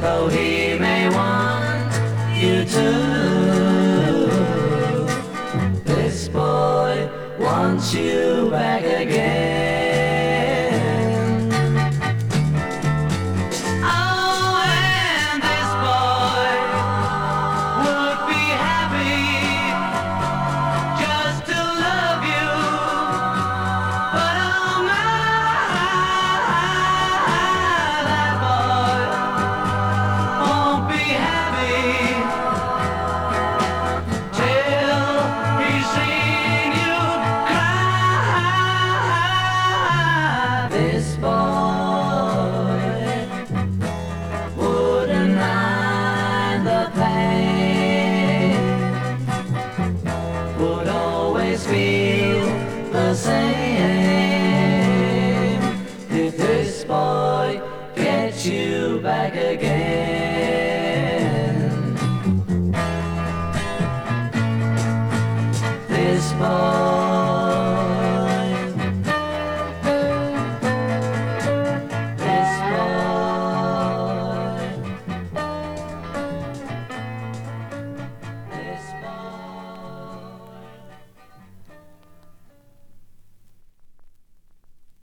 though he may want you to. This boy wants you back again. Oh, and this boy would be happy just to love you, but oh my, that boy won't be happy till he's seen you cry. This boy wouldn't mind the pain, would always feel the same if this boy gets you back again. This boy